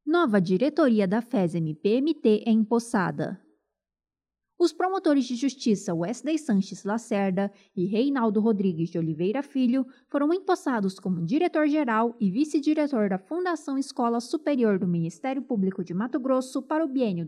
Nova diretoria da FESM-PMT é empossada. Os promotores de justiça Wesley Sanches Lacerda e Reinaldo Rodrigues de Oliveira Filho foram empossados como diretor-geral e vice-diretor da Fundação Escola Superior do Ministério Público de Mato Grosso para o biênio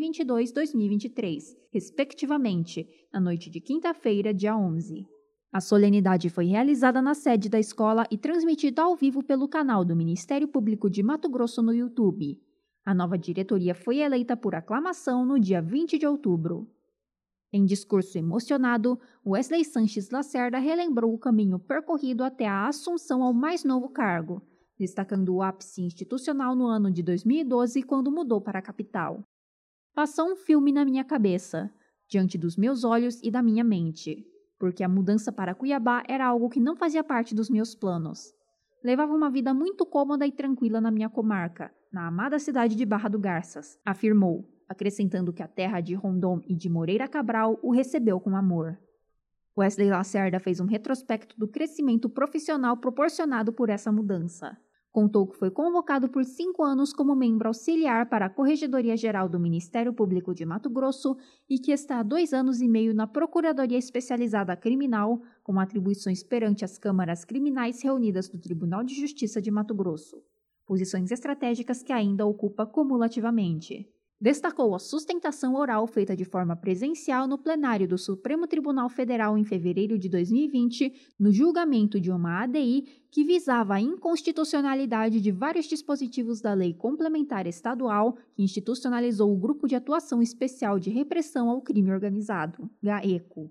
2022-2023, respectivamente, na noite de quinta-feira, dia 11. A solenidade foi realizada na sede da escola e transmitida ao vivo pelo canal do Ministério Público de Mato Grosso no YouTube. A nova diretoria foi eleita por aclamação no dia 20 de outubro. Em discurso emocionado, Wesley Sanches Lacerda relembrou o caminho percorrido até a assunção ao mais novo cargo, destacando o ápice institucional no ano de 2012, quando mudou para a capital. Passou um filme na minha cabeça, diante dos meus olhos e da minha mente, porque a mudança para Cuiabá era algo que não fazia parte dos meus planos. Levava uma vida muito cômoda e tranquila na minha comarca, na amada cidade de Barra do Garças, afirmou, acrescentando que a terra de Rondon e de Moreira Cabral o recebeu com amor. Wesley Lacerda fez um retrospecto do crescimento profissional proporcionado por essa mudança. Contou que foi convocado por 5 anos como membro auxiliar para a Corregedoria-Geral do Ministério Público de Mato Grosso e que está há 2 anos e meio na Procuradoria Especializada Criminal, com atribuições perante as câmaras criminais reunidas do Tribunal de Justiça de Mato Grosso. Posições estratégicas que ainda ocupa cumulativamente. Destacou a sustentação oral feita de forma presencial no plenário do Supremo Tribunal Federal em fevereiro de 2020, no julgamento de uma ADI que visava a inconstitucionalidade de vários dispositivos da Lei Complementar Estadual que institucionalizou o Grupo de Atuação Especial de Repressão ao Crime Organizado, GAECO.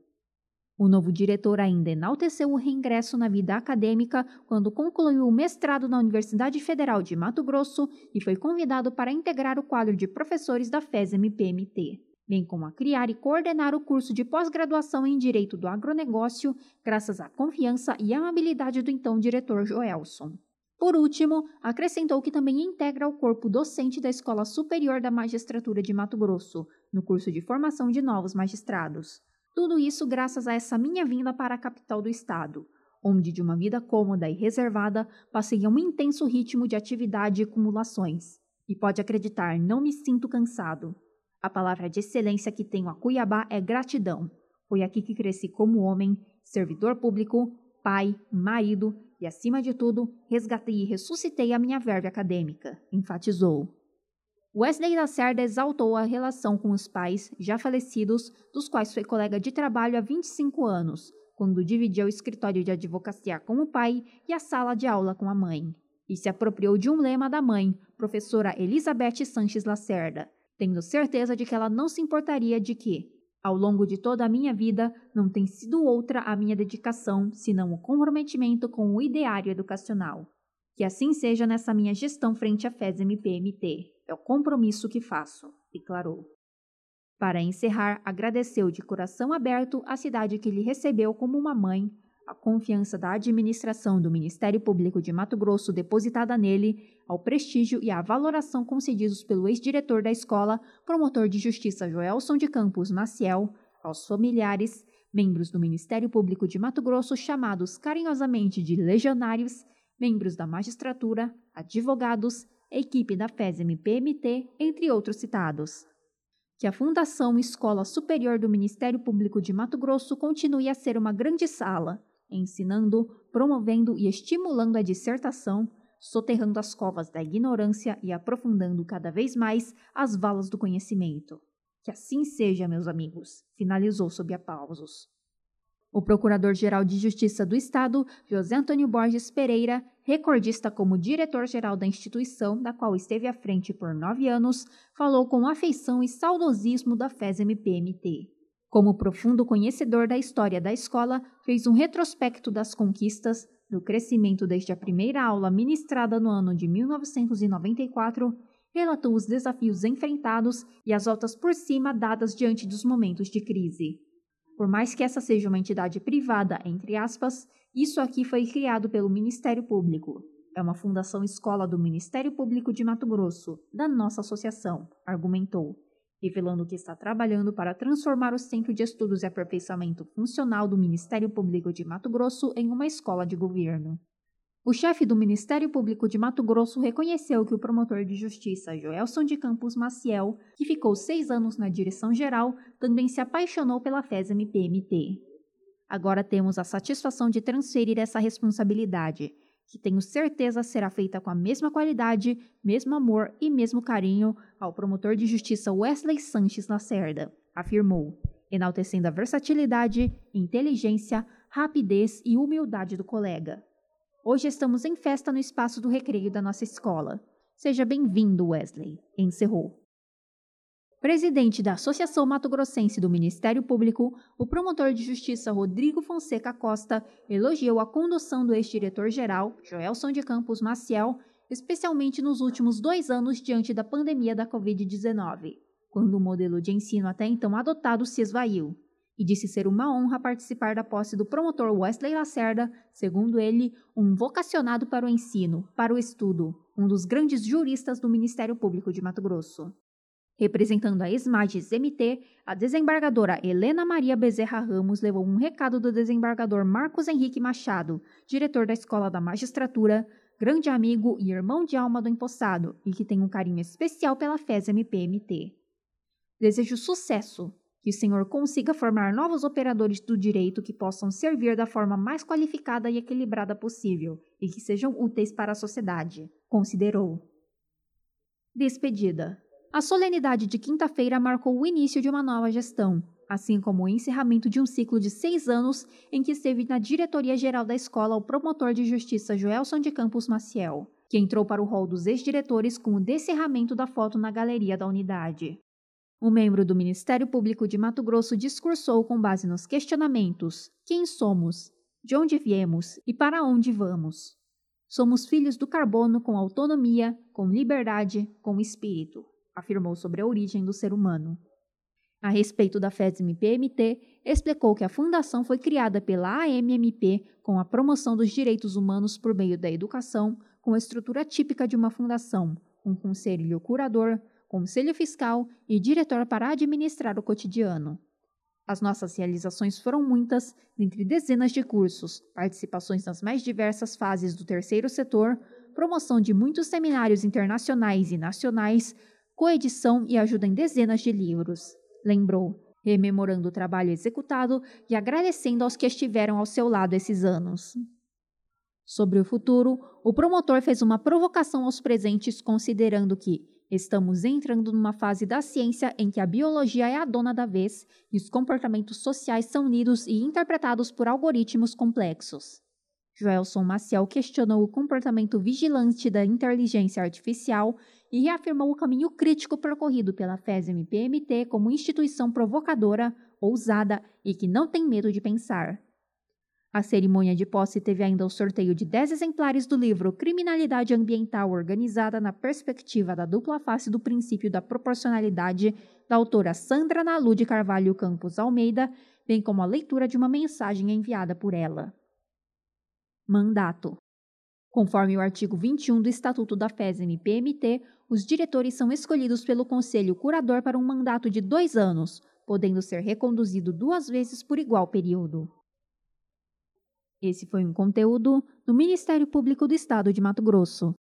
O novo diretor ainda enalteceu o reingresso na vida acadêmica quando concluiu o mestrado na Universidade Federal de Mato Grosso e foi convidado para integrar o quadro de professores da FESM-PMT, bem como a criar e coordenar o curso de pós-graduação em Direito do Agronegócio, graças à confiança e amabilidade do então diretor Joelson. Por último, acrescentou que também integra o corpo docente da Escola Superior da Magistratura de Mato Grosso, no curso de formação de novos magistrados. Tudo isso graças a essa minha vinda para a capital do estado, onde de uma vida cômoda e reservada passei a um intenso ritmo de atividade e acumulações. E pode acreditar, não me sinto cansado. A palavra de excelência que tenho a Cuiabá é gratidão. Foi aqui que cresci como homem, servidor público, pai, marido e, acima de tudo, resgatei e ressuscitei a minha verve acadêmica, enfatizou. Wesley Lacerda exaltou a relação com os pais, já falecidos, dos quais foi colega de trabalho há 25 anos, quando dividia o escritório de advocacia com o pai e a sala de aula com a mãe. E se apropriou de um lema da mãe, professora Elizabeth Sanches Lacerda, tendo certeza de que ela não se importaria de que, ao longo de toda a minha vida, não tem sido outra a minha dedicação, senão o comprometimento com o ideário educacional. Que assim seja nessa minha gestão frente à FESM-PMT. É o compromisso que faço, declarou. Para encerrar, agradeceu de coração aberto a cidade que lhe recebeu como uma mãe, a confiança da administração do Ministério Público de Mato Grosso depositada nele, ao prestígio e à valoração concedidos pelo ex-diretor da escola, promotor de justiça Joelson de Campos Maciel, aos familiares, membros do Ministério Público de Mato Grosso chamados carinhosamente de legionários, membros da magistratura, advogados, equipe da FESM-PMT, entre outros citados. Que a Fundação Escola Superior do Ministério Público de Mato Grosso continue a ser uma grande sala, ensinando, promovendo e estimulando a dissertação, soterrando as covas da ignorância e aprofundando cada vez mais as valas do conhecimento. Que assim seja, meus amigos, finalizou sob aplausos. O Procurador-Geral de Justiça do Estado, José Antônio Borges Pereira, recordista como diretor-geral da instituição, da qual esteve à frente por 9 anos, falou com afeição e saudosismo da FESM-PMT. Como profundo conhecedor da história da escola, fez um retrospecto das conquistas, do crescimento desde a primeira aula ministrada no ano de 1994, relatou os desafios enfrentados e as voltas por cima dadas diante dos momentos de crise. Por mais que essa seja uma entidade privada, entre aspas, isso aqui foi criado pelo Ministério Público. É uma fundação escola do Ministério Público de Mato Grosso, da nossa associação, argumentou, revelando que está trabalhando para transformar o Centro de Estudos e Aperfeiçoamento Funcional do Ministério Público de Mato Grosso em uma escola de governo. O chefe do Ministério Público de Mato Grosso reconheceu que o promotor de justiça Joelson de Campos Maciel, que ficou 6 anos na direção-geral, também se apaixonou pela FESM-PMT. Agora temos a satisfação de transferir essa responsabilidade, que tenho certeza será feita com a mesma qualidade, mesmo amor e mesmo carinho ao promotor de justiça Wesley Sanches Lacerda, afirmou, enaltecendo a versatilidade, inteligência, rapidez e humildade do colega. Hoje estamos em festa no espaço do recreio da nossa escola. Seja bem-vindo, Wesley, encerrou. Presidente da Associação Mato Grossense do Ministério Público, o promotor de justiça Rodrigo Fonseca Costa elogiou a condução do ex-diretor-geral, Joelson de Campos Maciel, especialmente nos últimos 2 anos diante da pandemia da Covid-19, quando o modelo de ensino até então adotado se esvaiu, e disse ser uma honra participar da posse do promotor Wesley Lacerda, segundo ele, um vocacionado para o ensino, para o estudo, um dos grandes juristas do Ministério Público de Mato Grosso. Representando a ESMAGES-MT, a desembargadora Helena Maria Bezerra Ramos levou um recado do desembargador Marcos Henrique Machado, diretor da Escola da Magistratura, grande amigo e irmão de alma do empossado e que tem um carinho especial pela FESM-PMT. Desejo sucesso, que o senhor consiga formar novos operadores do direito que possam servir da forma mais qualificada e equilibrada possível e que sejam úteis para a sociedade, considerou. Despedida. A solenidade de quinta-feira marcou o início de uma nova gestão, assim como o encerramento de um ciclo de 6 anos em que esteve na diretoria-geral da escola o promotor de justiça Joelson de Campos Maciel, que entrou para o rol dos ex-diretores com o descerramento da foto na galeria da unidade. O membro do Ministério Público de Mato Grosso discursou com base nos questionamentos: quem somos, de onde viemos e para onde vamos? Somos filhos do carbono com autonomia, com liberdade, com espírito, afirmou sobre a origem do ser humano. A respeito da FESM-PMT, explicou que a fundação foi criada pela AMMP com a promoção dos direitos humanos por meio da educação, com a estrutura típica de uma fundação, um conselho curador, conselho fiscal e diretor para administrar o cotidiano. As nossas realizações foram muitas, dentre dezenas de cursos, participações nas mais diversas fases do terceiro setor, promoção de muitos seminários internacionais e nacionais, coedição e ajuda em dezenas de livros, lembrou, rememorando o trabalho executado e agradecendo aos que estiveram ao seu lado esses anos. Sobre o futuro, o promotor fez uma provocação aos presentes considerando que estamos entrando numa fase da ciência em que a biologia é a dona da vez e os comportamentos sociais são lidos e interpretados por algoritmos complexos. Joelson Maciel questionou o comportamento vigilante da inteligência artificial e reafirmou o caminho crítico percorrido pela FESM-PMT como instituição provocadora, ousada e que não tem medo de pensar. A cerimônia de posse teve ainda o sorteio de 10 exemplares do livro Criminalidade Ambiental Organizada na Perspectiva da Dupla Face do Princípio da Proporcionalidade, da autora Sandra Nalu de Carvalho Campos Almeida, bem como a leitura de uma mensagem enviada por ela. Mandato. Conforme o artigo 21 do Estatuto da FESM-PMT, os diretores são escolhidos pelo Conselho Curador para um mandato de 2 anos, podendo ser reconduzido 2 vezes por igual período. Esse foi um conteúdo do Ministério Público do Estado de Mato Grosso.